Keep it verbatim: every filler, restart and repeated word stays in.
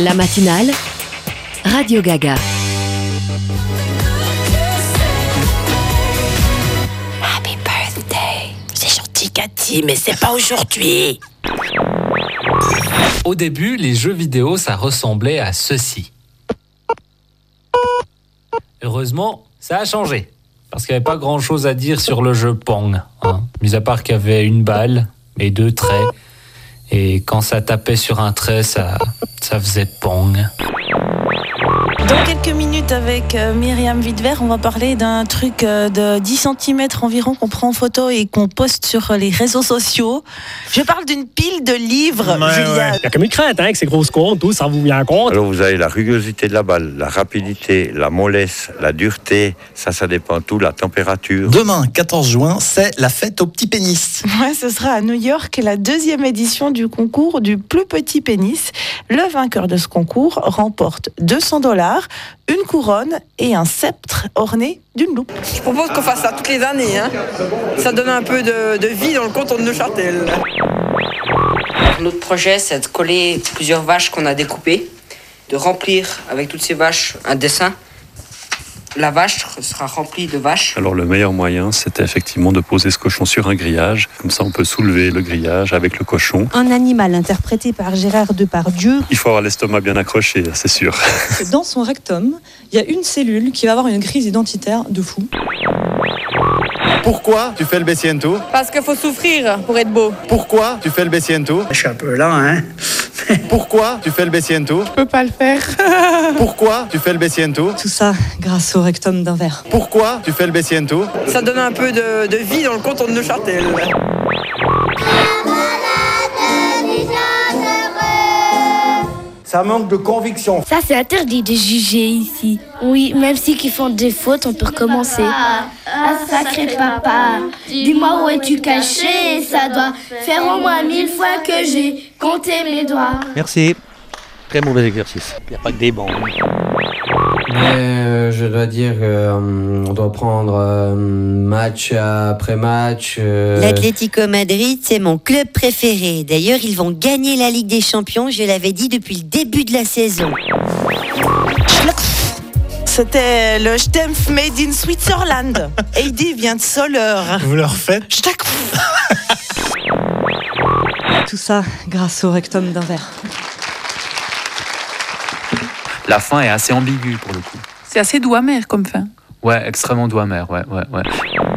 La matinale, Radio Gaga. Happy birthday. C'est gentil, Cathy, mais c'est pas aujourd'hui. Au début, les jeux vidéo, ça ressemblait à ceci. Heureusement, ça a changé. Parce qu'il n'y avait pas grand-chose à dire sur le jeu Pong. Hein. Mis à part qu'il y avait une balle et deux traits. Et quand ça tapait sur un trait, ça, ça faisait Pong. Dans quelques minutes avec euh, Myriam Vidver, on va parler d'un truc euh, de dix centimètres environ qu'on prend en photo et qu'on poste sur les réseaux sociaux. Je parle d'une pile de livres, ouais, Julien. Ouais. Il y a comme une crainte, hein, avec ces grosses comptes, tout, ça vous vient compte. Alors vous avez la rugosité de la balle, la rapidité, la mollesse, la dureté, ça, ça dépend tout, la température. Demain, quatorze juin, c'est la fête au petit pénis. Ouais, ce sera à New York la deuxième édition du concours du plus petit pénis. Le vainqueur de ce concours remporte deux cents dollars, une couronne et un sceptre orné d'une loupe. Je propose qu'on fasse ça toutes les années. Hein. Ça donne un peu de, de vie dans le canton de Neuchâtel. Notre projet, c'est de coller plusieurs vaches qu'on a découpées, de remplir avec toutes ces vaches un dessin. La vache sera remplie de vaches. Alors le meilleur moyen, c'était effectivement de poser ce cochon sur un grillage. Comme ça, on peut soulever le grillage avec le cochon. Un animal interprété par Gérard Depardieu. Il faut avoir l'estomac bien accroché, c'est sûr. Dans son rectum, il y a une cellule qui va avoir une crise identitaire de fou. Pourquoi tu fais le bessiento? Parce qu'il faut souffrir pour être beau. Pourquoi tu fais le bessiento? Je suis un peu là, hein. Pourquoi tu fais le bessiento? Je peux pas le faire. Pourquoi tu fais le bessiento? Tout ça grâce au rectum d'un verre. Pourquoi tu fais le bessiento? Ça donne un peu de, de vie dans le canton de Neuchâtel. Ça manque de conviction. Ça, c'est interdit de juger ici. Oui, même si qu'ils font des fautes, on peut recommencer. Ah, ah sacré papa, dis-moi où es-tu caché? Ça doit faire au moins mille fois que j'ai compté mes doigts. Merci. Très mauvais exercice. Il n'y a pas que des bons. Mais euh, je dois dire qu'on euh, doit prendre euh, match après match. Euh... L'Atlético Madrid, c'est mon club préféré. D'ailleurs, ils vont gagner la Ligue des Champions, je l'avais dit depuis le début de la saison. C'était le Stempf Made in Switzerland. Heidi vient de Soleure. Vous le refaites? Tout ça grâce au rectum d'un verre. La fin est assez ambiguë pour le coup. C'est assez doux amer comme fin. Ouais, extrêmement doux amer, ouais, ouais, ouais.